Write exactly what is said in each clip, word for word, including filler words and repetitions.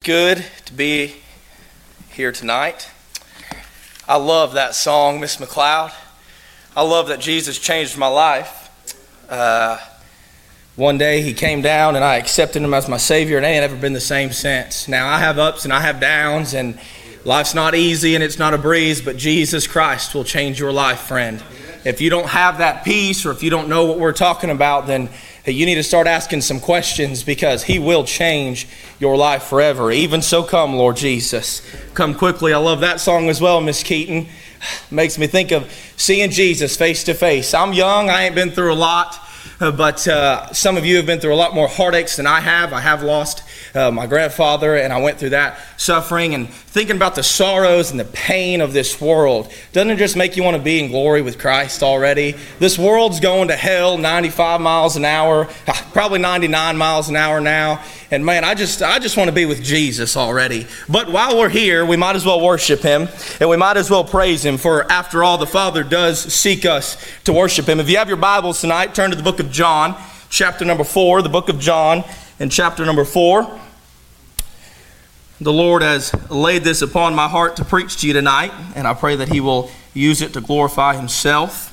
good to be here tonight. I love that song, Miss McLeod. I love that Jesus changed my life. Uh, one day he came down and I accepted him as my Savior, and I ain't ever been the same since. Now I have ups and I have downs, and life's not easy and it's not a breeze, but Jesus Christ will change your life, friend. If you don't have that peace, or if you don't know what we're talking about, then you need to start asking some questions, because he will change your life forever. Even so, come, Lord Jesus. Come quickly. I love that song as well, Miss Keaton. Makes me think of seeing Jesus face to face. I'm young. I ain't been through a lot. Uh, but uh, some of you have been through a lot more heartaches than I have. I have lost uh, my grandfather, and I went through that suffering. And thinking about the sorrows and the pain of this world, doesn't it just make you want to be in glory with Christ already? This world's going to hell ninety-five miles an hour, probably ninety-nine miles an hour now. And man, I just I just want to be with Jesus already. But while we're here, we might as well worship him, and we might as well praise him, for after all, the Father does seek us to worship him. If you have your Bibles tonight, turn to the book of John, chapter number four, the book of John, and chapter number four. The Lord has laid this upon my heart to preach to you tonight, and I pray that he will use it to glorify himself.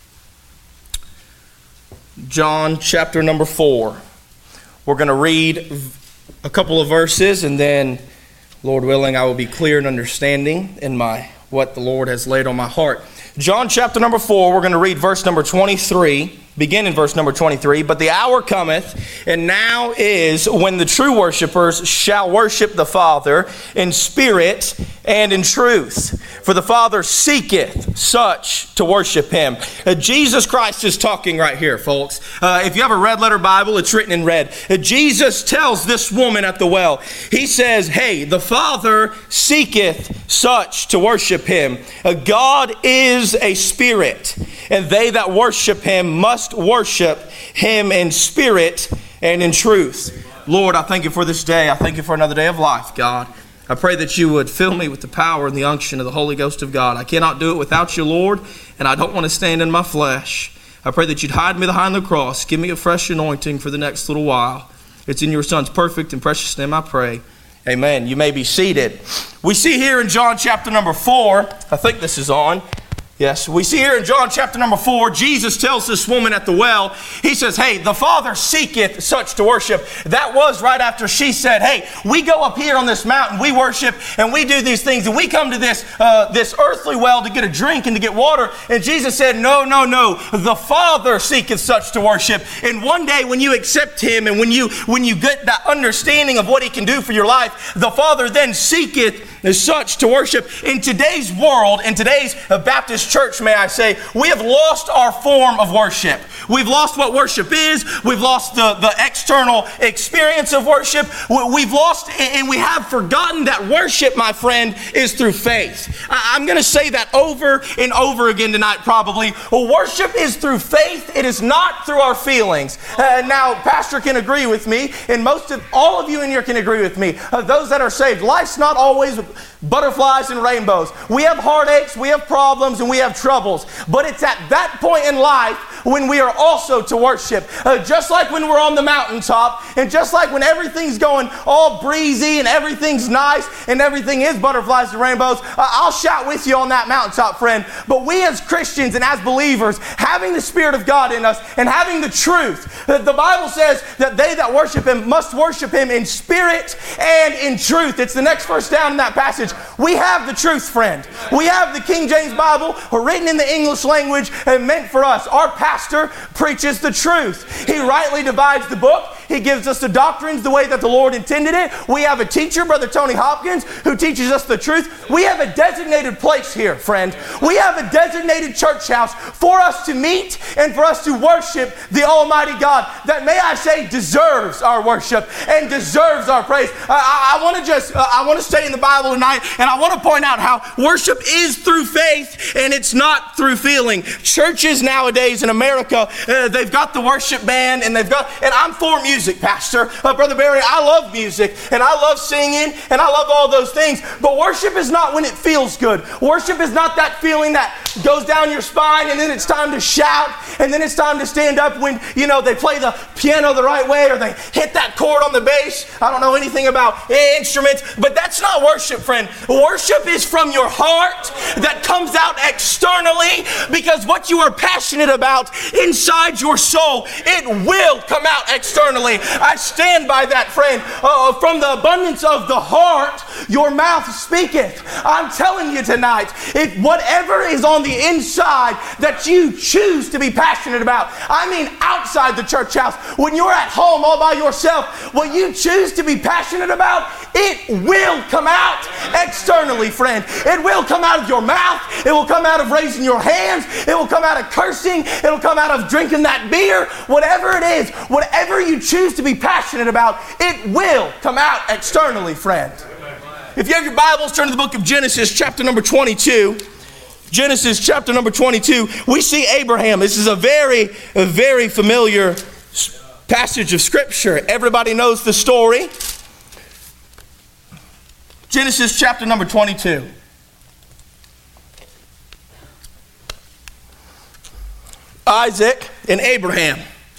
John chapter number four. We're going to read a couple of verses, and then, Lord willing, I will be clear and understanding in my what the Lord has laid on my heart. John chapter number four, we're going to read verse number twenty-three. Begin in verse number twenty-three. But the hour cometh, and now is, when the true worshipers shall worship the Father in spirit and in truth. For the Father seeketh such to worship him. Uh, Jesus Christ is talking right here, folks. Uh, if you have a red letter Bible, it's written in red. Uh, Jesus tells this woman at the well, he says, hey, the Father seeketh such to worship him. Uh, God is a spirit, and they that worship him must worship him in spirit and in truth. Lord, I thank you for this day. I thank you for another day of life, God. I pray that you would fill me with the power and the unction of the Holy Ghost of God. I cannot do it without you, Lord, and I don't want to stand in my flesh. I pray that you'd hide me behind the cross. Give me a fresh anointing for the next little while. It's in your Son's perfect and precious name I pray. Amen. You may be seated. We see here in John chapter number four, I think this is on. Yes, we see here in John chapter number four, Jesus tells this woman at the well, he says, hey, the Father seeketh such to worship. That was right after she said, hey, we go up here on this mountain, we worship, and we do these things, and we come to this uh, this earthly well to get a drink and to get water. And Jesus said, no, no, no, the Father seeketh such to worship. And one day when you accept him, and when you when you get that understanding of what he can do for your life, the Father then seeketh such to worship. In today's world, in today's Baptist church, may I say, we have lost our form of worship. We've lost what worship is. We've lost the, the external experience of worship. We've lost and we have forgotten that worship, my friend, is through faith. I'm going to say that over and over again tonight, probably. Well, worship is through faith. It is not through our feelings. Uh, now, Pastor can agree with me, and most of all of you in here can agree with me. Uh, those that are saved, life's not always butterflies and rainbows. We have heartaches, we have problems, and we have troubles. But it's at that point in life when we are also to worship. Uh, just like when we're on the mountaintop, and just like when everything's going all breezy and everything's nice and everything is butterflies and rainbows, uh, I'll shout with you on that mountaintop, friend. But we as Christians and as believers, having the Spirit of God in us and having the truth, uh, the Bible says that they that worship him must worship him in spirit and in truth. It's the next verse down in that passage. We have the truth, friend. We have the King James Bible written in the English language and meant for us. Our pastor preaches the truth. He rightly divides the book. He gives us the doctrines the way that the Lord intended it. We have a teacher, Brother Tony Hopkins, who teaches us the truth. We have a designated place here, friend. We have a designated church house for us to meet and for us to worship the Almighty God that, may I say, deserves our worship and deserves our praise. I, I, I want to just, uh, I want to stay in the Bible tonight, and I want to point out how worship is through faith and it's not through feeling. Churches nowadays in America, uh, they've got the worship band, and they've got, and I'm for music. music, Pastor. Uh, Brother Barry, I love music, and I love singing, and I love all those things. But worship is not when it feels good. Worship is not that feeling that goes down your spine, and then it's time to shout, and then it's time to stand up when, you know, they play the piano the right way, or they hit that chord on the bass. I don't know anything about instruments, but that's not worship, friend. Worship is from your heart that comes out externally, because what you are passionate about inside your soul, it will come out externally. I stand by that, friend. Uh, from the abundance of the heart, your mouth speaketh. I'm telling you tonight, if whatever is on the inside that you choose to be passionate about, I mean outside the church house, when you're at home all by yourself, what you choose to be passionate about, it will come out externally, friend. It will come out of your mouth. It will come out of raising your hands. It will come out of cursing. It will come out of drinking that beer. Whatever it is, whatever you choose to be passionate about, it will come out externally, friend. If you have your Bibles, turn to the book of Genesis, chapter number twenty-two. Genesis, chapter number twenty-two. We see Abraham. This is a very, a very familiar passage of Scripture. Everybody knows the story. Genesis, chapter number twenty-two. Isaac and Abraham.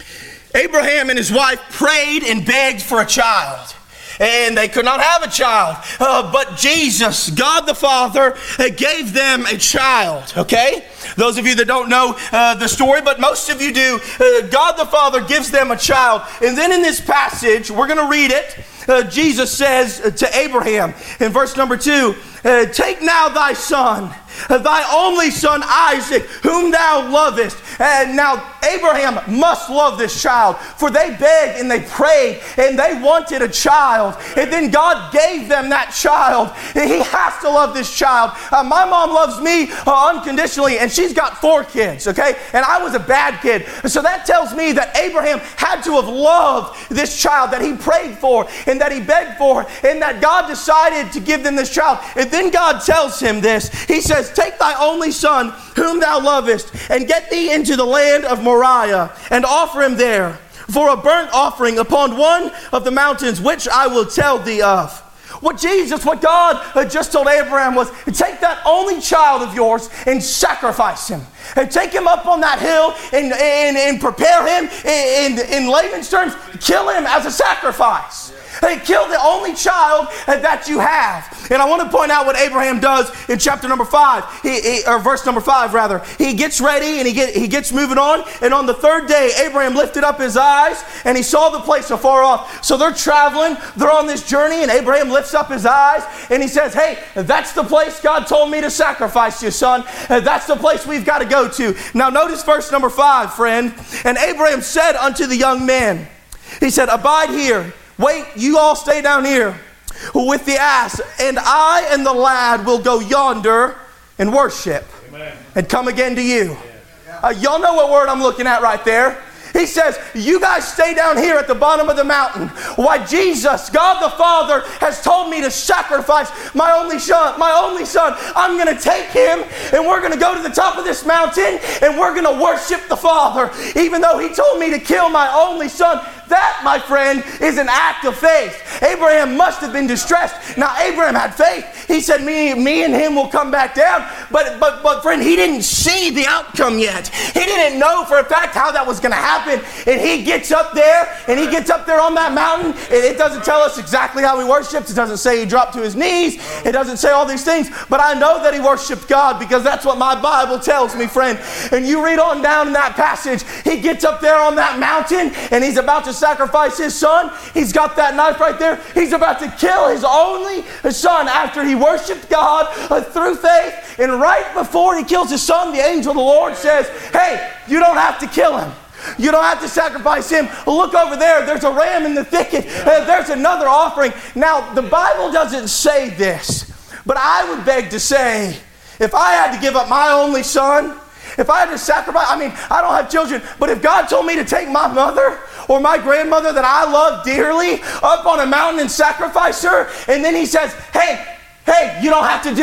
Abraham and his wife prayed and begged for a child, and they could not have a child. Uh, but Jesus, God the Father, uh, gave them a child, okay? Those of you that don't know uh, the story, but most of you do, uh, God the Father gives them a child. And then in this passage, we're going to read it. Uh, Jesus says to Abraham in verse number two, uh, take now thy son, thy only son Isaac, whom thou lovest. And now Abraham must love this child, for they begged and they prayed and they wanted a child. And then God gave them that child. And he has to love this child. Uh, my mom loves me uh, unconditionally, and she's got four kids, okay? And I was a bad kid. So that tells me that Abraham had to have loved this child that he prayed for and that he begged for, and that God decided to give them this child. And then God tells him this. He says, take thy only son, whom thou lovest, and get thee into the land of Moriah, and offer him there for a burnt offering upon one of the mountains which I will tell thee of. What Jesus, what God had just told Abraham was, take that only child of yours and sacrifice him. And take him up on that hill and, and, and prepare him, in, in layman's terms, kill him as a sacrifice. Hey, kill the only child that you have. And I want to point out what Abraham does in chapter number five, he, he, or verse number five rather. He gets ready and he, get, he gets moving on. And on the third day, Abraham lifted up his eyes and he saw the place afar off. So they're traveling, they're on this journey, and Abraham lifts up his eyes and he says, hey, that's the place God told me to sacrifice you, son. That's the place we've got to go to. Now notice verse number five, friend. And Abraham said unto the young men, he said, abide here. Wait, you all stay down here with the ass, and I and the lad will go yonder and worship. Amen. And come again to you. Uh, y'all know what word I'm looking at right there. He says, you guys stay down here at the bottom of the mountain. Why, Jesus, God the Father, has told me to sacrifice my only son. My only son. I'm going to take him, and we're going to go to the top of this mountain, and we're going to worship the Father. Even though he told me to kill my only son, that, my friend, is an act of faith. Abraham must have been distressed. Now, Abraham had faith. He said, me, me and him will come back down. But, but, but, friend, he didn't see the outcome yet. He didn't know for a fact how that was going to happen. And he gets up there, and he gets up there on that mountain. And it doesn't tell us exactly how he worships. It doesn't say he dropped to his knees. It doesn't say all these things. But I know that he worshiped God, because that's what my Bible tells me, friend. And you read on down in that passage, he gets up there on that mountain, and he's about to sacrifice his son. He's got that knife right there. He's about to kill his only son after he worshiped God uh, through faith. And right before he kills his son, the angel of the Lord says, hey, you don't have to kill him. You don't have to sacrifice him. Look over there. There's a ram in the thicket. Uh, there's another offering. Now, the Bible doesn't say this, but I would beg to say, if I had to give up my only son, if I had to sacrifice, I mean, I don't have children, but if God told me to take my mother or my grandmother that I love dearly up on a mountain and sacrifice her, and then he says, hey, hey, you don't have to do it.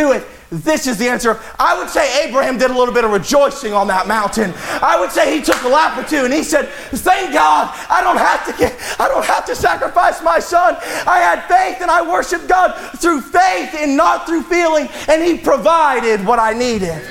This is the answer. I would say Abraham did a little bit of rejoicing on that mountain. I would say he took a lap or two and he said, thank God, I don't have to get, I don't have to sacrifice my son. I had faith and I worshiped God through faith and not through feeling, and he provided what I needed.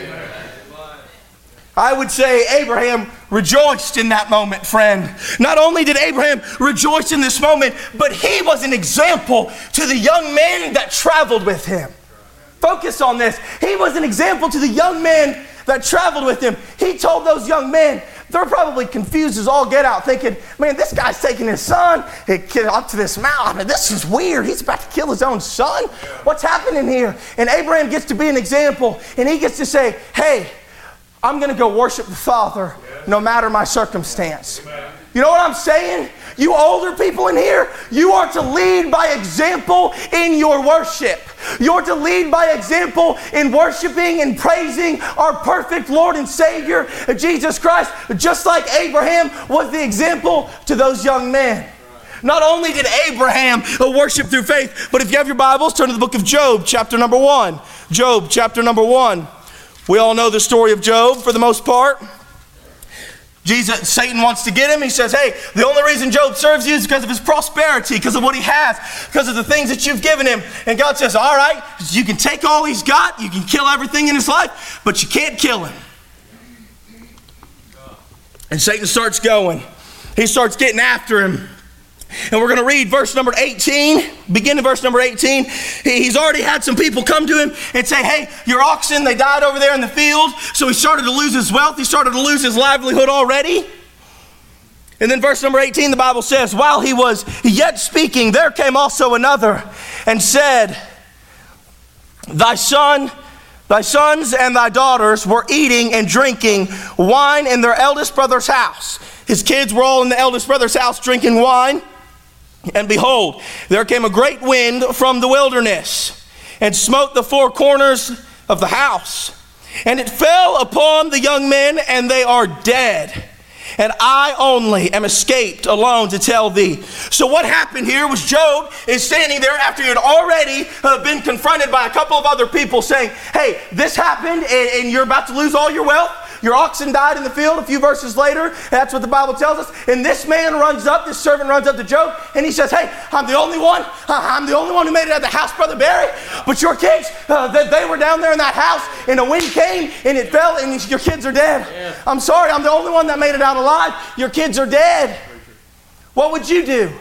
I would say Abraham rejoiced in that moment, friend. Not only did Abraham rejoice in this moment, but he was an example to the young men that traveled with him. Focus on this. He was an example to the young men that traveled with him. He told those young men, they're probably confused as all get out, thinking, man, this guy's taking his son up to this mountain. I mean, this is weird. He's about to kill his own son. What's happening here? And Abraham gets to be an example, and he gets to say, hey, I'm going to go worship the Father no matter my circumstance. You know what I'm saying? You older people in here, you are to lead by example in your worship. You're to lead by example in worshiping and praising our perfect Lord and Savior, Jesus Christ, just like Abraham was the example to those young men. Not only did Abraham worship through faith, but if you have your Bibles, turn to the book of Job, chapter number one. Job, chapter number one. We all know the story of Job for the most part. Jesus, Satan wants to get him. He says, hey, the only reason Job serves you is because of his prosperity, because of what he has, because of the things that you've given him. And God says, all right, you can take all he's got, you can kill everything in his life, but you can't kill him. And Satan starts going. He starts getting after him. And we're going to read verse number eighteen, begin to verse number eighteen. He's already had some people come to him and say, hey, your oxen, they died over there in the field. So he started to lose his wealth. He started to lose his livelihood already. And then verse number eighteen, the Bible says, while he was yet speaking, there came also another and said, thy son, thy sons and thy daughters were eating and drinking wine in their eldest brother's house. His kids were all in the eldest brother's house drinking wine. And behold, there came a great wind from the wilderness and smote the four corners of the house. And it fell upon the young men, and they are dead. And I only am escaped alone to tell thee. So what happened here was Job is standing there after he had already uh, been confronted by a couple of other people saying, hey, this happened and, and you're about to lose all your wealth. Your oxen died in the field. A few verses later, that's what the Bible tells us. And this man runs up, this servant runs up to Job, and he says, hey, I'm the only one. I'm the only one who made it out of the house, Brother Barry. But your kids, uh, they, they were down there in that house, and a wind came, and it fell, and your kids are dead. Yeah. I'm sorry, I'm the only one that made it out alive. Your kids are dead. What would you do?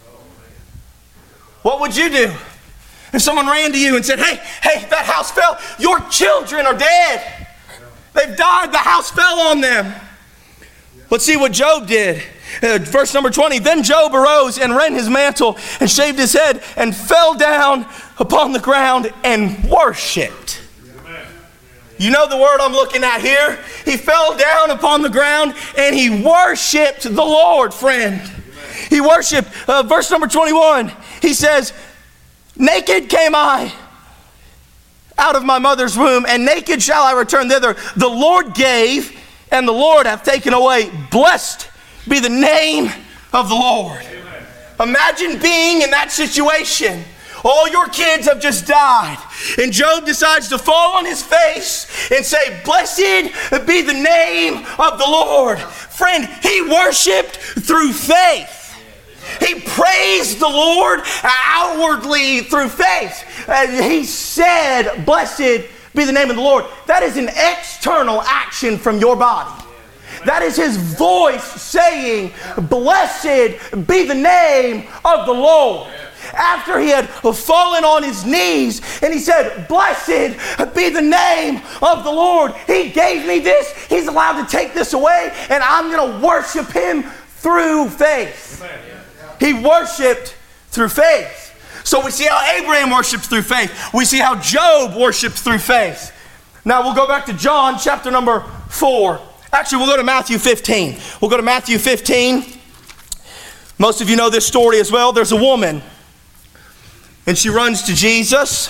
What would you do? If someone ran to you and said, hey, hey, that house fell. Your children are dead. They've died. The house fell on them. Let's see what Job did. Uh, verse number twenty. Then Job arose and rent his mantle and shaved his head and fell down upon the ground and worshipped. You know the word I'm looking at here? He fell down upon the ground and he worshipped the Lord, friend. He worshipped. Uh, verse number twenty-one. He says, naked came I out of my mother's womb, and naked shall I return thither. The Lord gave, and the Lord hath taken away. Blessed be the name of the Lord. Amen. Imagine being in that situation. All your kids have just died. And Job decides to fall on his face and say, blessed be the name of the Lord. Friend, he worshiped through faith. He praised the Lord outwardly through faith. Uh, he said, blessed be the name of the Lord. That is an external action from your body. That is his voice saying, blessed be the name of the Lord. After he had fallen on his knees and he said, blessed be the name of the Lord. He gave me this. He's allowed to take this away, and I'm going to worship him through faith. Amen. He worshiped through faith. So we see how Abraham worshipped through faith. We see how Job worshipped through faith. Now we'll go back to John chapter number four. Actually, we'll go to Matthew fifteen. We'll go to Matthew fifteen. Most of you know this story as well. There's a woman, and she runs to Jesus,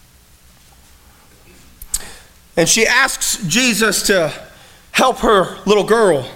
and she asks Jesus to help her little girl.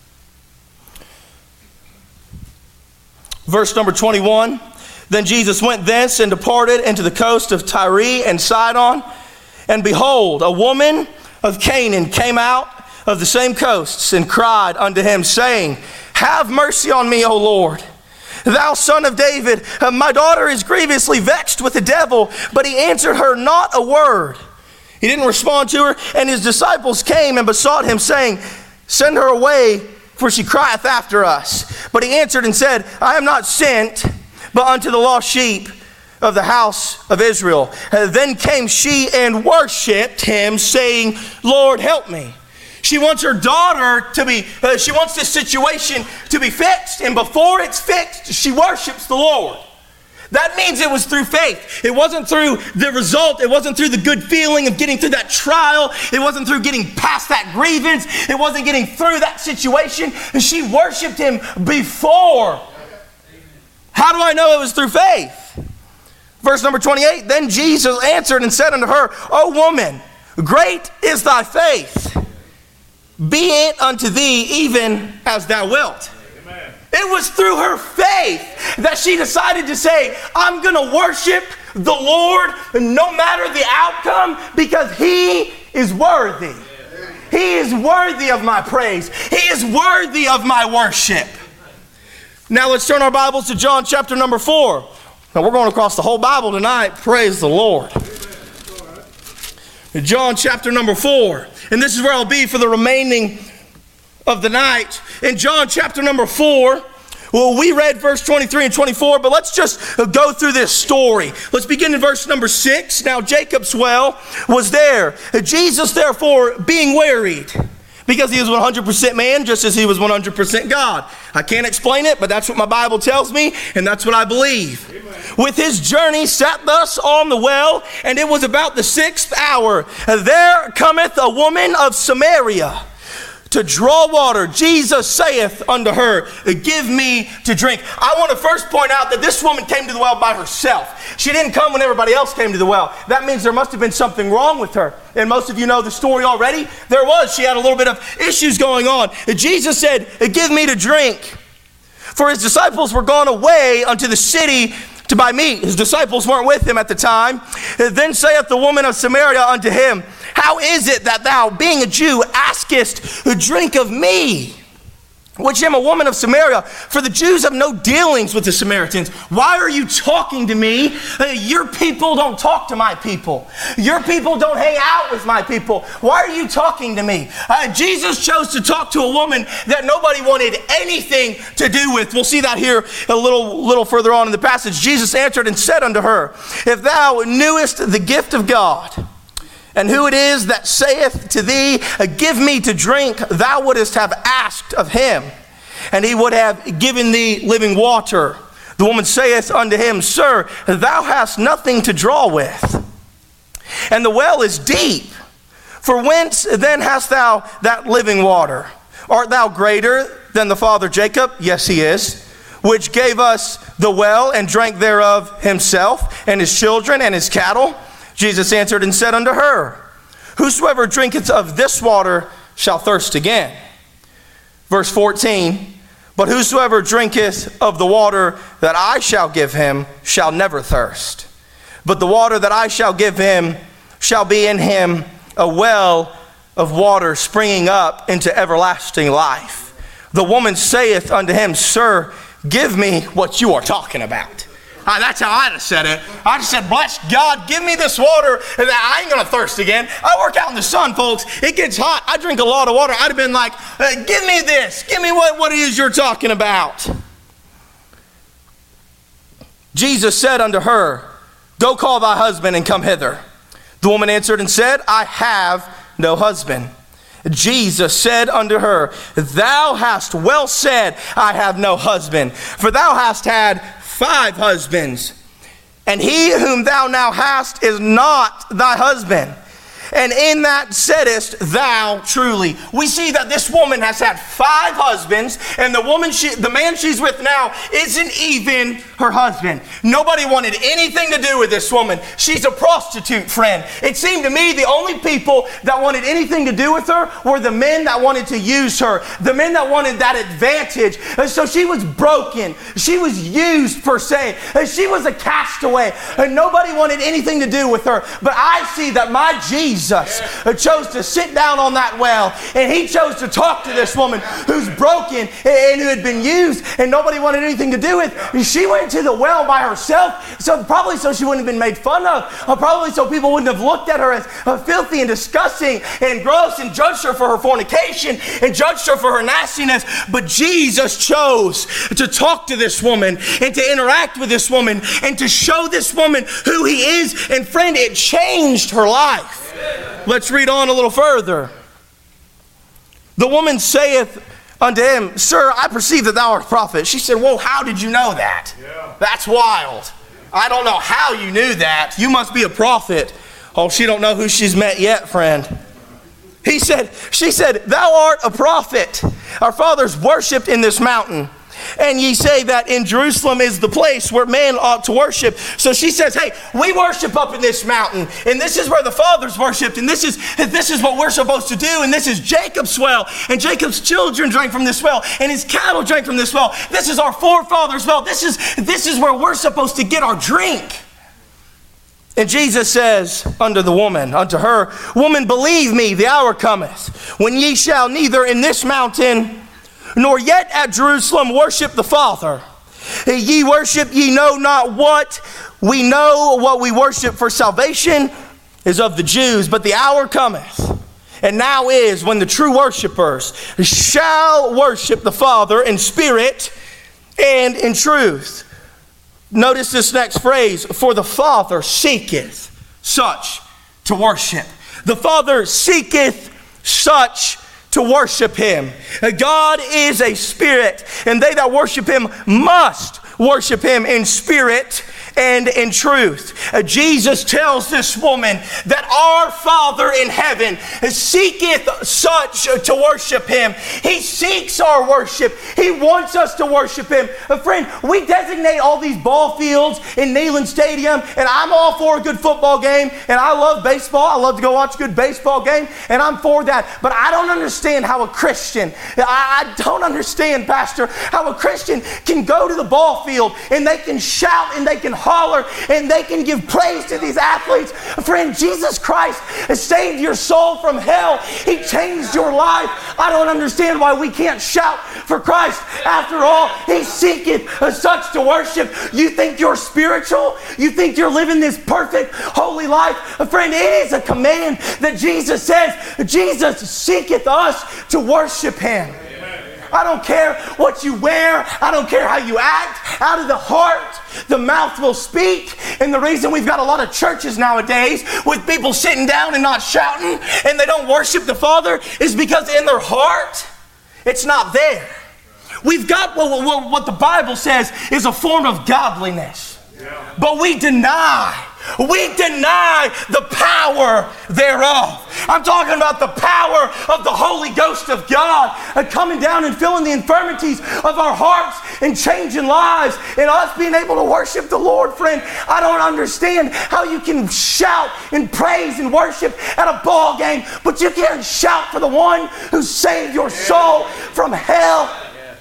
Verse number twenty-one, then Jesus went thence and departed into the coast of Tyre and Sidon, And behold, a woman of Canaan came out of the same coasts and cried unto him, saying, have mercy on me, O Lord, thou son of David. My daughter is grievously vexed with the devil. But he answered her not a word. He didn't respond to her. And his disciples came and besought him, saying, send her away, for she crieth after us. But he answered and said, I am not sent but unto the lost sheep of the house of Israel. Uh, then came she and worshipped him, saying, Lord, help me. She wants her daughter to be, uh, she wants this situation to be fixed. And before it's fixed, she worships the Lord. That means it was through faith. It wasn't through the result. It wasn't through the good feeling of getting through that trial. It wasn't through getting past that grievance. It wasn't getting through that situation. She worshiped him before. How do I know it was through faith? Verse number twenty-eight, then Jesus answered and said unto her, O woman, great is thy faith. Be it unto thee even as thou wilt. Amen. It was through her faith that she decided to say, I'm going to worship the Lord no matter the outcome, because he is worthy. He is worthy of my praise. He is worthy of my worship. Now let's turn our Bibles to John chapter number four. Now we're going across the whole Bible tonight. Praise the Lord. John chapter number four. And this is where I'll be for the remaining of the night. In John chapter number four, well, we read verse twenty-three and twenty-four, but let's just go through this story. Let's begin in verse number six. Now Jacob's well was there. Jesus, therefore, being wearied, because he was one hundred percent man, just as he was one hundred percent God. I can't explain it, but that's what my Bible tells me, and that's what I believe. Amen. With his journey sat thus on the well, and it was about the sixth hour. There cometh a woman of Samaria to draw water. Jesus saith unto her, give me to drink. I want to first point out that this woman came to the well by herself. She didn't come when everybody else came to the well. That means there must have been something wrong with her. And most of you know the story already. There was. She had a little bit of issues going on. Jesus said, give me to drink. For his disciples were gone away unto the city to buy meat. His disciples weren't with him at the time. Then saith the woman of Samaria unto him, how is it that thou, being a Jew, askest a drink of me, which am a woman of Samaria? For the Jews have no dealings with the Samaritans. Why are you talking to me? Uh, your people don't talk to my people. Your people don't hang out with my people. Why are you talking to me? Uh, Jesus chose to talk to a woman that nobody wanted anything to do with. We'll see that here a little, little further on in the passage. Jesus answered and said unto her, if thou knewest the gift of God, and who it is that saith to thee, give me to drink, thou wouldest have asked of him, and he would have given thee living water. The woman saith unto him, Sir, thou hast nothing to draw with, and the well is deep. For whence then hast thou that living water? Art thou greater than the father Jacob? Yes, he is, which gave us the well, and drank thereof himself, and his children, and his cattle. Jesus answered and said unto her, whosoever drinketh of this water shall thirst again. Verse fourteen, but whosoever drinketh of the water that I shall give him shall never thirst. But the water that I shall give him shall be in him a well of water springing up into everlasting life. The woman saith unto him, Sir, give me what you are talking about. Uh, that's how I'd have said it. I just said, bless God, give me this water, and I ain't going to thirst again. I work out in the sun, folks. It gets hot. I drink a lot of water. I'd have been like, uh, give me this. Give me what, what it is you're talking about. Jesus said unto her, go call thy husband and come hither. The woman answered and said, I have no husband. Jesus said unto her, thou hast well said, I have no husband. For thou hast had five husbands, and he whom thou now hast is not thy husband. and in that saidest thou truly. We see that this woman has had five husbands, and the woman, she, the man she's with now isn't even her husband. Nobody wanted anything to do with this woman. She's a prostitute, friend. It seemed to me the only people that wanted anything to do with her were the men that wanted to use her, the men that wanted that advantage. And so she was broken. She was used, per se. And she was a castaway, and nobody wanted anything to do with her. But I see that my Jesus Jesus chose to sit down on that well, and he chose to talk to this woman who's broken and who had been used and nobody wanted anything to do with. She went to the well by herself, so probably so she wouldn't have been made fun of, or probably so people wouldn't have looked at her as filthy and disgusting and gross and judged her for her fornication and judged her for her nastiness. But Jesus chose to talk to this woman and to interact with this woman and to show this woman who he is. And friend, it changed her life. Let's read on a little further. The woman saith unto him, Sir, I perceive that thou art a prophet. She said, Whoa, how did you know that? Yeah. That's wild. I don't know how you knew that. You must be a prophet. Oh, she don't know who she's met yet, friend. He said, she said, Thou art a prophet. Our fathers worshipped in this mountain, and ye say that in Jerusalem is the place where man ought to worship. So she says, hey, we worship up in this mountain, and this is where the fathers worshipped, and this is this is what we're supposed to do, and this is Jacob's well, and Jacob's children drank from this well, and his cattle drank from this well. This is our forefathers' well. This is, this is where we're supposed to get our drink. And Jesus says unto the woman, unto her, Woman, believe me, the hour cometh, when ye shall neither in this mountain nor yet at Jerusalem worship the Father. Ye worship, ye know not what. We know what we worship, for salvation is of the Jews. But the hour cometh, and now is, when the true worshipers shall worship the Father in spirit and in truth. Notice this next phrase, for the Father seeketh such to worship. The Father seeketh such to worship him. God is a spirit, and they that worship him must worship him in spirit and in truth. Uh, Jesus tells this woman that our Father in heaven seeketh such to worship him. He seeks our worship. He wants us to worship him. Uh, friend, we designate all these ball fields in Neyland Stadium, and I'm all for a good football game, and I love baseball. I love to go watch a good baseball game, and I'm for that. But I don't understand how a Christian, I, I don't understand, Pastor, how a Christian can go to the ball field and they can shout and they can holler and they can give praise to these athletes. Friend, Jesus Christ has saved your soul from hell. He changed your life. I don't understand why we can't shout for Christ. After all, he seeketh such to worship. You think you're spiritual? You think you're living this perfect, holy life? Friend, it is a command that Jesus says. Jesus seeketh us to worship him. I don't care what you wear. I don't care how you act. Out of the heart, the mouth will speak. And the reason we've got a lot of churches nowadays with people sitting down and not shouting and they don't worship the Father is because in their heart, it's not there. We've got what, what, what the Bible says is a form of godliness. But we deny We deny the power thereof. I'm talking about the power of the Holy Ghost of God uh, coming down and filling the infirmities of our hearts and changing lives and us being able to worship the Lord, friend. I don't understand how you can shout and praise and worship at a ball game, but you can't shout for the one who saved your soul from hell.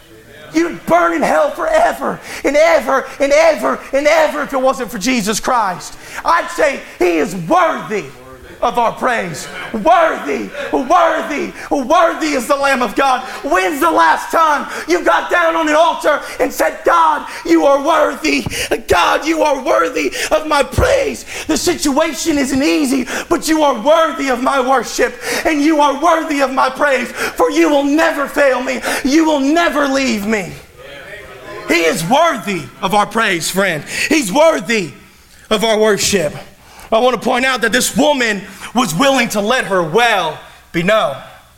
You'd burn in hell forever and ever and ever and ever if it wasn't for Jesus Christ. I'd say he is worthy of our praise. Worthy, worthy, worthy is the Lamb of God. When's the last time you got down on an altar and said, God, you are worthy. God, you are worthy of my praise. The situation isn't easy, but you are worthy of my worship and you are worthy of my praise, for you will never fail me. You will never leave me. He is worthy of our praise, friend. He's worthy of our worship. I want to point out that this woman was willing to let her well be known.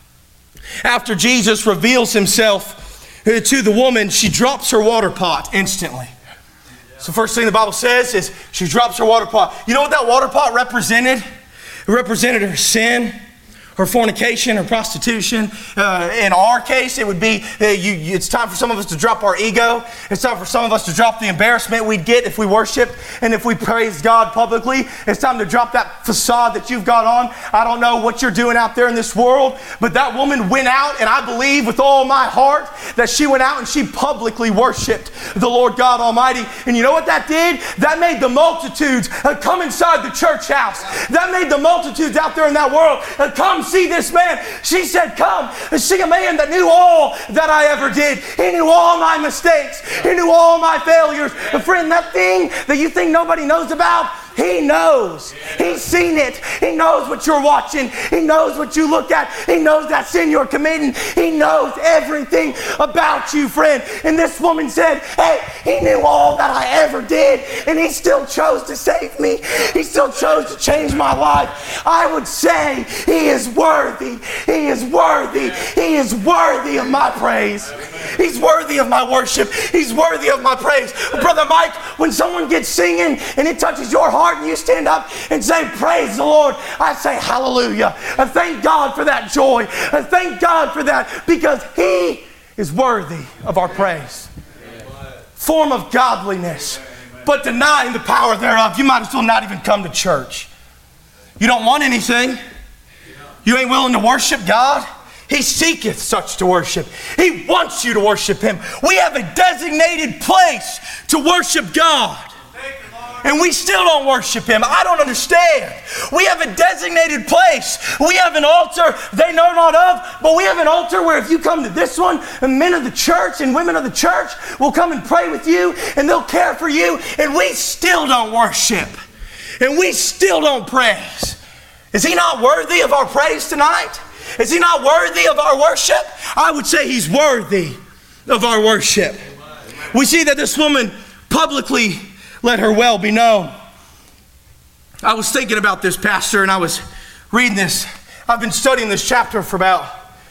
After Jesus reveals himself to the woman, she drops her water pot instantly. So first thing the Bible says is she drops her water pot. You know what that water pot represented? It represented her sin, her fornication, her prostitution. Uh, in our case, it would be, uh, you, you, it's time for some of us to drop our ego. It's time for some of us to drop the embarrassment we'd get if we worshiped and if we praised God publicly. It's time to drop that facade that you've got on. I don't know what you're doing out there in this world, but that woman went out, and I believe with all my heart that she went out and she publicly worshiped the Lord God Almighty. And you know what that did? That made the multitudes uh, come inside the church house. That made the multitudes out there in that world uh, come see this man. She said, come and see a man that knew all that I ever did. He knew all my mistakes. He knew all my failures. And friend, that thing that you think nobody knows about, He knows. He's seen it. He knows what you're watching. He knows what you look at. He knows that sin you're committing. He knows everything about you, friend. And this woman said, hey, He knew all that I ever did, and He still chose to save me. He still chose to change my life. I would say He is worthy. He is worthy. He is worthy of my praise. He's worthy of my worship. He's worthy of my praise. Brother Mike, when someone gets singing and it touches your heart, and you stand up and say, praise the Lord, I say hallelujah. And thank God for that joy. And thank God for that, because He is worthy of our praise. Form of godliness, but denying the power thereof. You might as well not even come to church. You don't want anything. You ain't willing to worship God. He seeketh such to worship. He wants you to worship Him. We have a designated place to worship God, and we still don't worship Him. I don't understand. We have a designated place. We have an altar they know not of, but we have an altar where if you come to this one, and men of the church and women of the church will come and pray with you, and they'll care for you, and we still don't worship, and we still don't praise. Is He not worthy of our praise tonight? Is He not worthy of our worship? I would say He's worthy of our worship. We see that this woman publicly let her well be known. I was thinking about this, Pastor, and I was reading this. I've been studying this chapter for about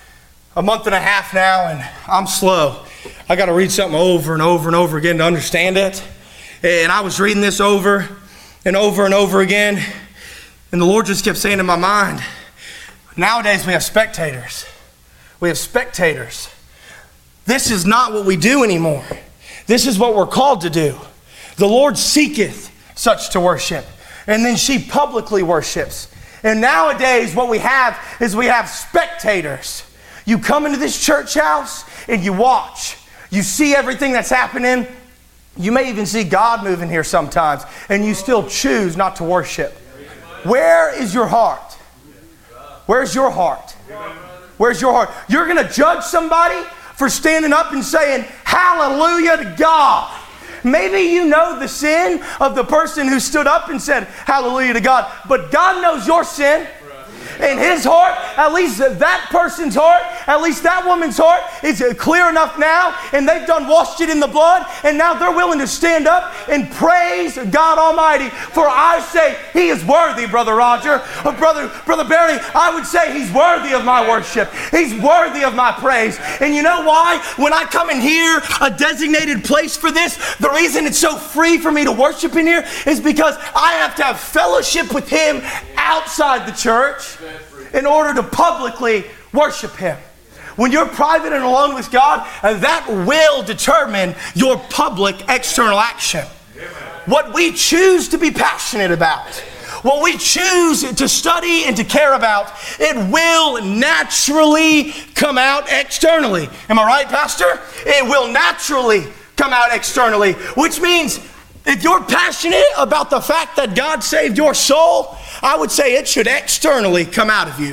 a month and a half now, and I'm slow. I got to read something over and over and over again to understand it. And I was reading this over and over and over again, and the Lord just kept saying in my mind, nowadays we have spectators. We have spectators. This is not what we do anymore. This is what we're called to do. The Lord seeketh such to worship. And then she publicly worships. And nowadays what we have is we have spectators. You come into this church house and you watch. You see everything that's happening. You may even see God moving here sometimes, and you still choose not to worship. Where is your heart? Where's your heart? Where's your heart? You're going to judge somebody for standing up and saying, hallelujah to God. Maybe you know the sin of the person who stood up and said, hallelujah to God. But God knows your sin. In His heart, at least that person's heart, at least that woman's heart is clear enough now, and they've done washed it in the blood, and now they're willing to stand up and praise God Almighty. For I say He is worthy, Brother Roger. Or Brother, Brother Barry, I would say He's worthy of my worship. He's worthy of my praise. And you know why? When I come in here, a designated place for this, the reason it's so free for me to worship in here is because I have to have fellowship with Him outside the church in order to publicly worship Him. When you're private and alone with God, that will determine your public external action. What we choose to be passionate about, what we choose to study and to care about, it will naturally come out externally. Am I right, Pastor? It will naturally come out externally, which means if you're passionate about the fact that God saved your soul, I would say it should externally come out of you.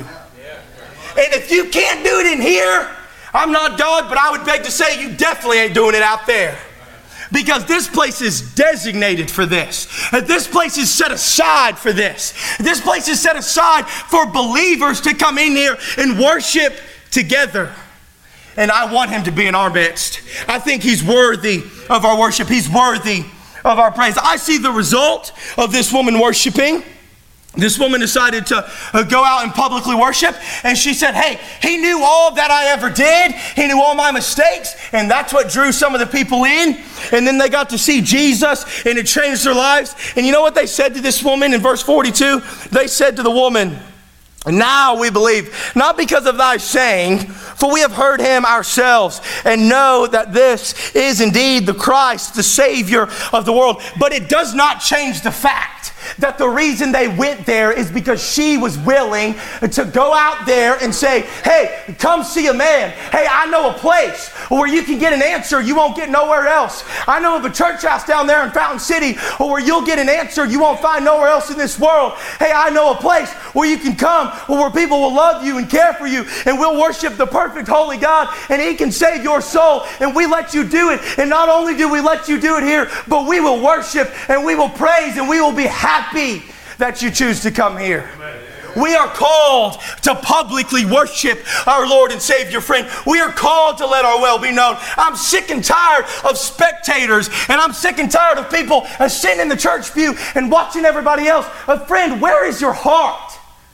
And if you can't do it in here, I'm not God, but I would beg to say you definitely ain't doing it out there. Because this place is designated for this. This place is set aside for this. This place is set aside for believers to come in here and worship together. And I want Him to be in our midst. I think He's worthy of our worship. He's worthy of our praise. I see the result of this woman worshiping. This woman decided to uh, go out and publicly worship, and she said, hey, he knew all that I ever did. He knew all my mistakes, and that's what drew some of the people in. And then they got to see Jesus, and it changed their lives. And you know what they said to this woman in verse forty-two? They said to the woman, now we believe, not because of thy saying, for we have heard him ourselves, and know that this is indeed the Christ, the Savior of the world. But it does not change the fact that the reason they went there is because she was willing to go out there and say, hey, come see a man. Hey, I know a place where you can get an answer you won't get nowhere else. I know of a church house down there in Fountain City where you'll get an answer you won't find nowhere else in this world. Hey, I know a place where you can come where people will love you and care for you, and we'll worship the perfect holy God, and he can save your soul, and we let you do it. And not only do we let you do it here, but we will worship and we will praise and we will be happy that you choose to come here. Amen. We are called to publicly worship our Lord and Savior, friend. We are called to let our will be known. I'm sick and tired of spectators, and I'm sick and tired of people uh, sitting in the church pew and watching everybody else. Uh, friend, where is your heart?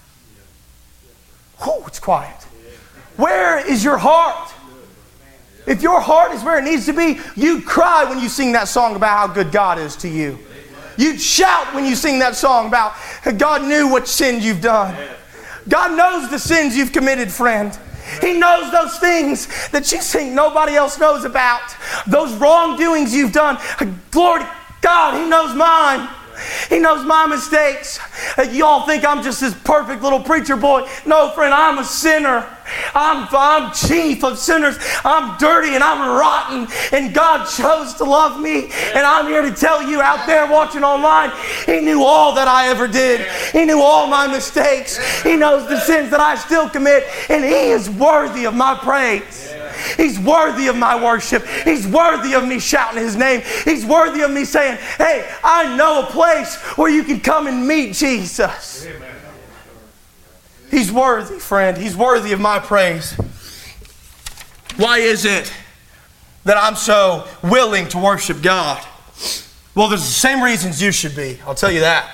Whew, it's quiet. Where is your heart? If your heart is where it needs to be, you'd cry when you sing that song about how good God is to you. You'd shout when you sing that song about God knew what sins you've done. God knows the sins you've committed, friend. He knows those things that you think nobody else knows about. Those wrongdoings you've done. Lord God, he knows mine. He knows my mistakes. Y'all think I'm just this perfect little preacher boy. No, friend, I'm a sinner. I'm, I'm chief of sinners. I'm dirty and I'm rotten. And God chose to love me. And I'm here to tell you out there watching online, he knew all that I ever did. He knew all my mistakes. He knows the sins that I still commit. And he is worthy of my praise. He's worthy of my worship. He's worthy of me shouting his name. He's worthy of me saying, hey, I know a place where you can come and meet Jesus. Amen. He's worthy, friend. He's worthy of my praise. Why is it that I'm so willing to worship God? Well, there's the same reasons you should be. I'll tell you that.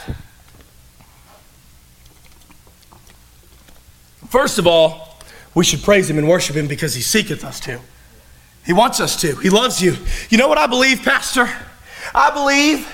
First of all, we should praise him and worship him because he seeketh us to. He wants us to. He loves you. You know what I believe, Pastor? I believe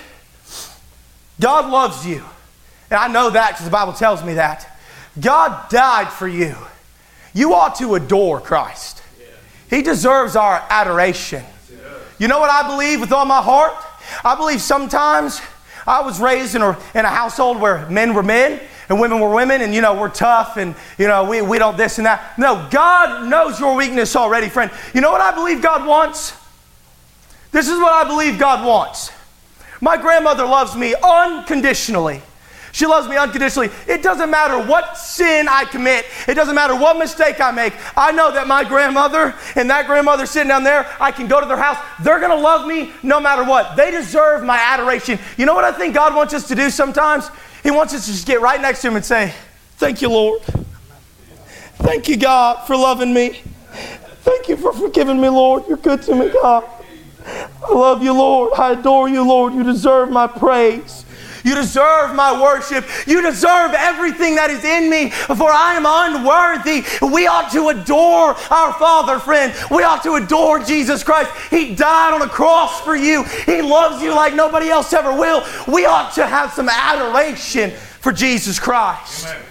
God loves you. And I know that because the Bible tells me that. God died for you. You ought to adore Christ. He deserves our adoration. You know what I believe with all my heart? I believe sometimes I was raised in a, in a household where men were men and women were women, and you know, we're tough, and you know, we, we don't this and that. No, God knows your weakness already, friend. You know what I believe God wants? This is what I believe God wants. My grandmother loves me unconditionally. She loves me unconditionally. It doesn't matter what sin I commit. It doesn't matter what mistake I make. I know that my grandmother and that grandmother sitting down there, I can go to their house. They're going to love me no matter what. They deserve my adoration. You know what I think God wants us to do sometimes? He wants us to just get right next to him and say, thank you, Lord. Thank you, God, for loving me. Thank you for forgiving me, Lord. You're good to me, God. I love you, Lord. I adore you, Lord. You deserve my praise. You deserve my worship. You deserve everything that is in me, for I am unworthy. We ought to adore our Father, friend. We ought to adore Jesus Christ. He died on a cross for you. He loves you like nobody else ever will. We ought to have some adoration for Jesus Christ. Amen.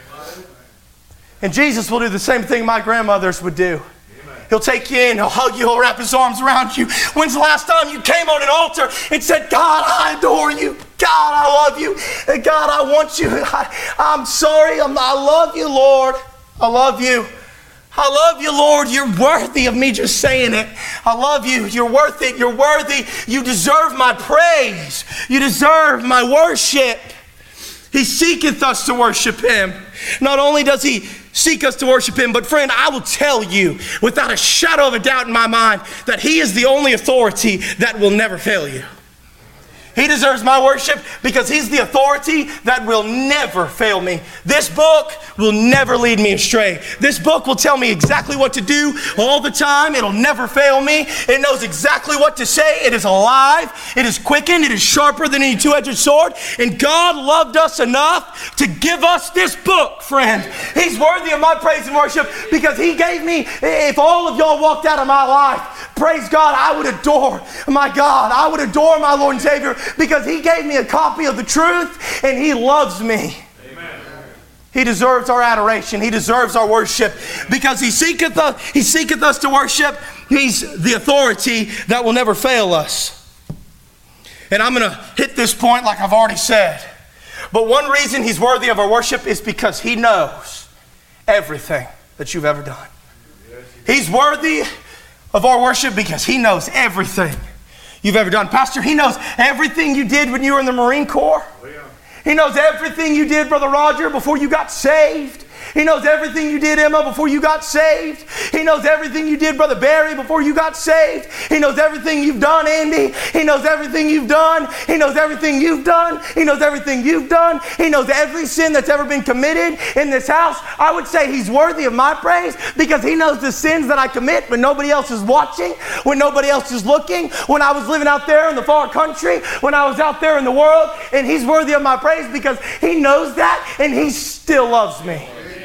And Jesus will do the same thing my grandmothers would do. He'll take you in, he'll hug you, he'll wrap his arms around you. When's the last time you came on an altar and said, God, I adore you. God, I love you. God, I want you. I, I'm sorry. I'm, I love you, Lord. I love you. I love you, Lord. You're worthy of me just saying it. I love you. You're worth it. You're worthy. You deserve my praise. You deserve my worship. He seeketh us to worship him. Not only does he seek us to worship him, but friend, I will tell you without a shadow of a doubt in my mind that he is the only authority that will never fail you. He deserves my worship because he's the authority that will never fail me. This book will never lead me astray. This book will tell me exactly what to do all the time. It'll never fail me. It knows exactly what to say. It is alive. It is quickened. It is sharper than any two-edged sword. And God loved us enough to give us this book, friend. He's worthy of my praise and worship because he gave me, if all of y'all walked out of my life, praise God, I would adore my God. I would adore my Lord and Savior because he gave me a copy of the truth and he loves me. Amen. He deserves our adoration. He deserves our worship because he seeketh us, he seeketh us to worship. He's the authority that will never fail us. And I'm going to hit this point like I've already said. But one reason he's worthy of our worship is because he knows everything that you've ever done. He's worthy of our worship because he knows everything you've ever done. Pastor, he knows everything you did when you were in the Marine Corps. He knows everything you did, Brother Roger, before you got saved. He knows everything you did, Emma, before you got saved. He knows everything you did, Brother Barry, before you got saved. He knows everything you've done, Andy. He knows everything you've done. He knows everything you've done. He knows everything you've done. He knows every sin that's ever been committed in this house. I would say he's worthy of my praise because he knows the sins that I commit when nobody else is watching, when nobody else is looking, when I was living out there in the far country, when I was out there in the world. And he's worthy of my praise because he knows that and he still loves me.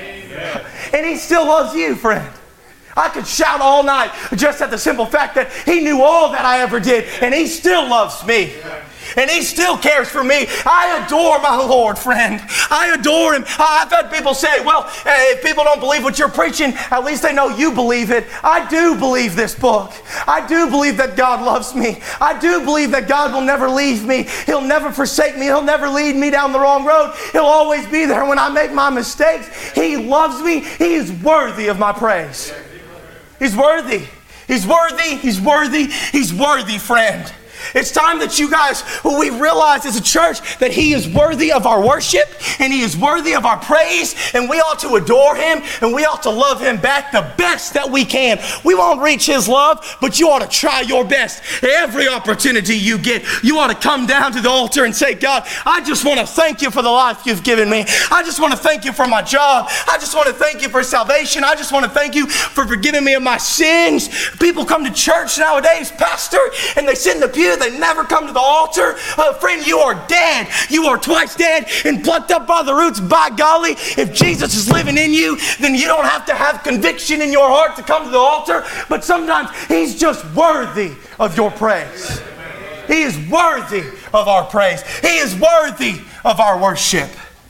And he still loves you, friend. I could shout all night just at the simple fact that he knew all that I ever did, and he still loves me. And he still cares for me. I adore my Lord, friend. I adore him. I've had people say, well, if people don't believe what you're preaching, at least they know you believe it. I do believe this book. I do believe that God loves me. I do believe that God will never leave me. He'll never forsake me. He'll never lead me down the wrong road. He'll always be there when I make my mistakes. He loves me. He is worthy of my praise. He's worthy. He's worthy. He's worthy. He's worthy, friend. It's time that you guys, we realize as a church that he is worthy of our worship and he is worthy of our praise, and we ought to adore him and we ought to love him back the best that we can. We won't reach his love, but you ought to try your best. Every opportunity you get, you ought to come down to the altar and say, God, I just want to thank you for the life you've given me. I just want to thank you for my job. I just want to thank you for salvation. I just want to thank you for forgiving me of my sins. People come to church nowadays, Pastor, and they sit in the pew. They never come to the altar. Uh, friend, you are dead. You are twice dead and plucked up by the roots. By golly, if Jesus is living in you, then you don't have to have conviction in your heart to come to the altar. But sometimes he's just worthy of your praise. He is worthy of our praise. He is worthy of our worship.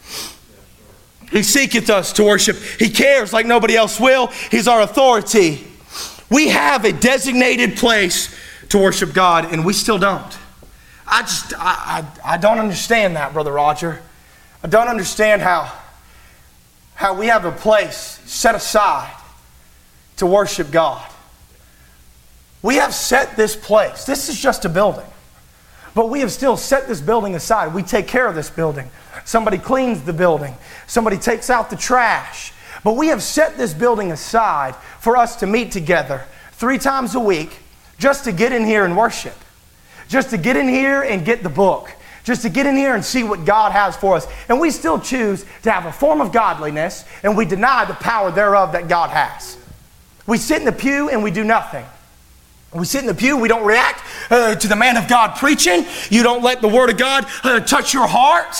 He seeketh us to worship. He cares like nobody else will. He's our authority. We have a designated place to worship God, and we still don't. I just, I, I, I don't understand that, Brother Roger. I don't understand how, how we have a place set aside to worship God. We have set this place. This is just a building. But we have still set this building aside. We take care of this building. Somebody cleans the building. Somebody takes out the trash. But we have set this building aside for us to meet together three times a week, just to get in here and worship. Just to get in here and get the book. Just to get in here and see what God has for us. And we still choose to have a form of godliness, and we deny the power thereof that God has. We sit in the pew and we do nothing. We sit in the pew, we don't react uh, to the man of God preaching. You don't let the word of God uh, touch your heart.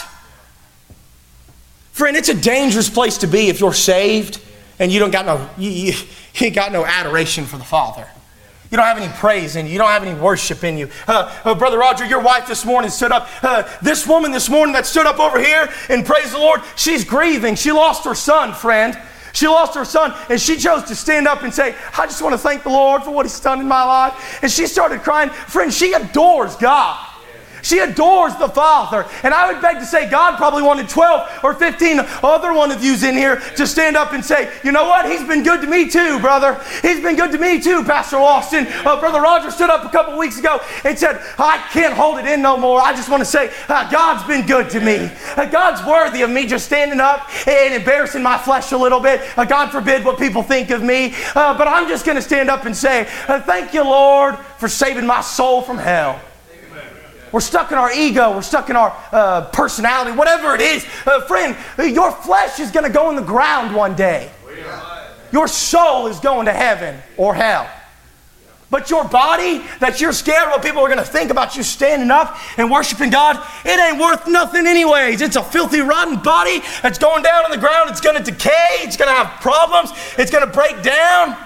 Friend, it's a dangerous place to be if you're saved and you don't got no, you, you, you ain't got no adoration for the Father. You don't have any praise in you. You don't have any worship in you. Uh, uh, Brother Roger, your wife this morning stood up. Uh, this woman this morning that stood up over here and praise the Lord, she's grieving. She lost her son, friend. She lost her son, and she chose to stand up and say, I just want to thank the Lord for what he's done in my life. And she started crying. Friend, she adores God. She adores the Father. And I would beg to say God probably wanted twelve or fifteen other one of yous in here to stand up and say, you know what? He's been good to me too, brother. He's been good to me too, Pastor Austin. Uh, Brother Roger stood up a couple weeks ago and said, I can't hold it in no more. I just want to say, uh, God's been good to me. Uh, God's worthy of me just standing up and embarrassing my flesh a little bit. Uh, God forbid what people think of me. Uh, but I'm just going to stand up and say, uh, thank you, Lord, for saving my soul from hell. we're stuck in our ego, we're stuck in our uh, personality, whatever it is. Uh, friend, your flesh is going to go in the ground one day. Your soul is going to heaven or hell. But your body, that you're scared what people are going to think about you standing up and worshiping God, it ain't worth nothing anyways. It's a filthy, rotten body that's going down on the ground. It's going to decay. It's going to have problems. It's going to break down.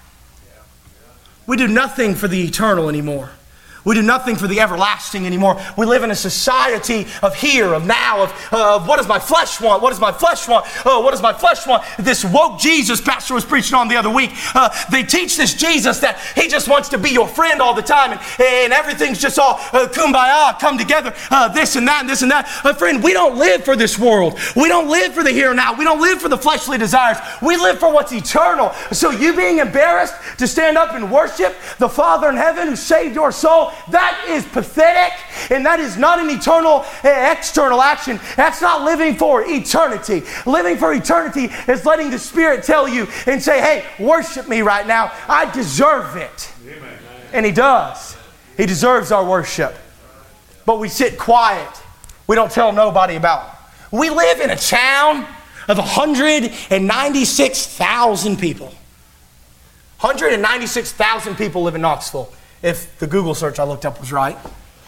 We do nothing for the eternal anymore. We do nothing for the everlasting anymore. We live in a society of here, of now, of, uh, of what does my flesh want? What does my flesh want? Oh, what does my flesh want? This woke Jesus pastor was preaching on the other week. Uh, they teach this Jesus that he just wants to be your friend all the time, and, and everything's just all uh, kumbaya, come together, uh, this and that and this and that. Uh, friend, we don't live for this world. We don't live for the here and now. We don't live for the fleshly desires. We live for what's eternal. So you being embarrassed to stand up and worship the Father in heaven who saved your soul, that is pathetic, and that is not an eternal uh, external action. That's not living for eternity. Living for eternity is letting the Spirit tell you and say, hey, worship me right now. I deserve it. Amen. And He does. He deserves our worship. But we sit quiet. We don't tell nobody about it. We live in a town of one hundred ninety-six thousand people. one hundred ninety-six thousand people live in Knoxville. If the Google search I looked up was right.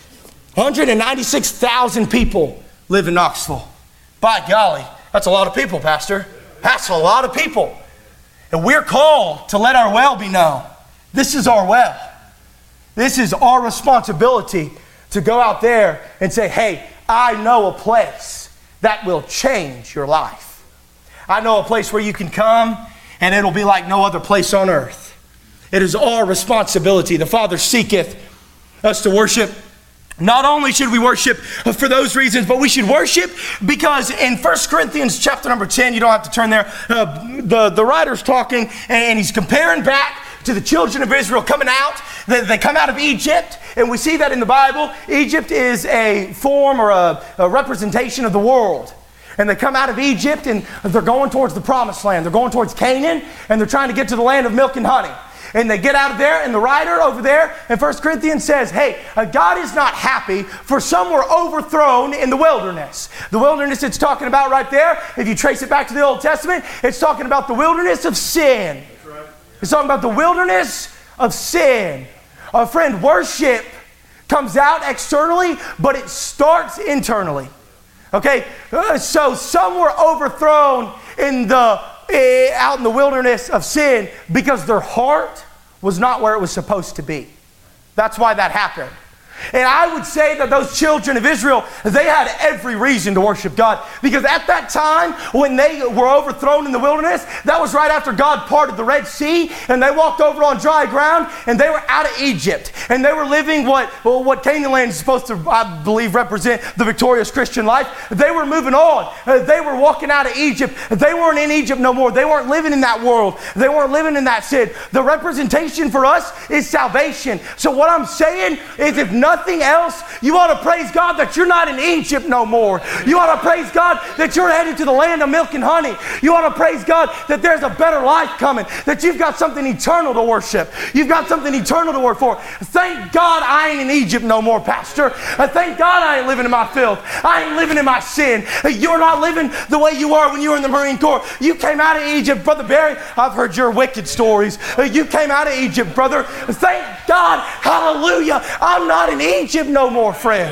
one hundred ninety-six thousand people live in Knoxville. By golly, that's a lot of people, Pastor. That's a lot of people. And we're called to let our well be known. This is our well. This is our responsibility to go out there and say, hey, I know a place that will change your life. I know a place where you can come and it'll be like no other place on earth. It is our responsibility. The Father seeketh us to worship. Not only should we worship for those reasons, but we should worship because in First Corinthians chapter number ten, you don't have to turn there, uh, the, the writer's talking and he's comparing back to the children of Israel coming out. They, they come out of Egypt, and we see that in the Bible. Egypt is a form or a, a representation of the world. And they come out of Egypt and they're going towards the promised land. They're going towards Canaan, and they're trying to get to the land of milk and honey. And they get out of there, and the writer over there in First Corinthians says, hey, uh, God is not happy for some were overthrown in the wilderness. The wilderness it's talking about right there, if you trace it back to the Old Testament, it's talking about the wilderness of sin. That's right. It's talking about the wilderness of sin. A friend, worship comes out externally, but it starts internally. Okay, uh, so some were overthrown in the out in the wilderness of sin because their heart was not where it was supposed to be. That's why that happened. And I would say that those children of Israel, they had every reason to worship God. Because at that time, when they were overthrown in the wilderness, that was right after God parted the Red Sea, and they walked over on dry ground, and they were out of Egypt. And they were living what, well, what Canaan land is supposed to, I believe, represent the victorious Christian life. They were moving on. Uh, they were walking out of Egypt. They weren't in Egypt no more. They weren't living in that world. They weren't living in that sin. The representation for us is salvation. So what I'm saying is if nothing else, you ought to praise God that you're not in Egypt no more. You ought to praise God that you're headed to the land of milk and honey. You ought to praise God that there's a better life coming, that you've got something eternal to worship. You've got something eternal to work for. Thank God I ain't in Egypt no more, Pastor. Thank God I ain't living in my filth. I ain't living in my sin. You're not living the way you were when you were in the Marine Corps. You came out of Egypt, Brother Barry. I've heard your wicked stories. You came out of Egypt, brother. Thank God. Hallelujah. I'm not in Egypt no more, friend.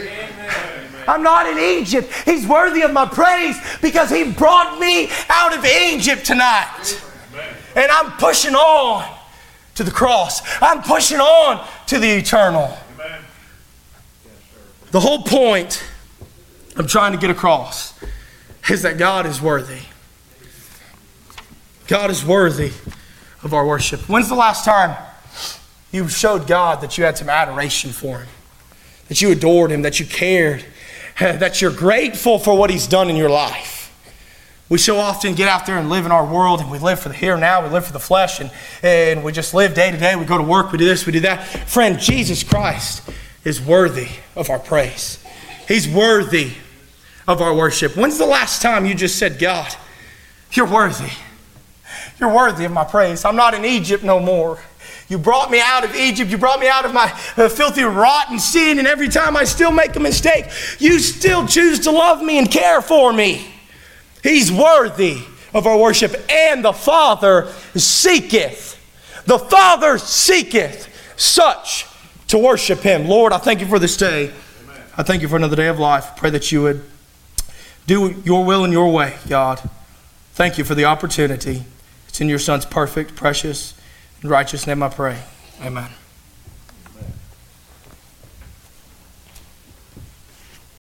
I'm not in Egypt. He's worthy of my praise because He brought me out of Egypt tonight. And I'm pushing on to the cross. I'm pushing on to the eternal. The whole point I'm trying to get across is that God is worthy. God is worthy of our worship. When's the last time you showed God that you had some adoration for Him? That you adored Him, that you cared, that you're grateful for what He's done in your life. We so often get out there and live in our world, and we live for the here and now, we live for the flesh, and, and we just live day to day. We go to work, we do this, we do that. Friend, Jesus Christ is worthy of our praise. He's worthy of our worship. When's the last time you just said, God, you're worthy. You're worthy of my praise. I'm not in Egypt no more. You brought me out of Egypt. You brought me out of my uh, filthy, rotten sin. And every time I still make a mistake, you still choose to love me and care for me. He's worthy of our worship. And the Father seeketh. The Father seeketh such to worship Him. Lord, I thank you for this day. Amen. I thank you for another day of life. I pray that you would do your will in your way, God. Thank you for the opportunity. It's in your Son's perfect, precious, and righteous name I pray. Amen.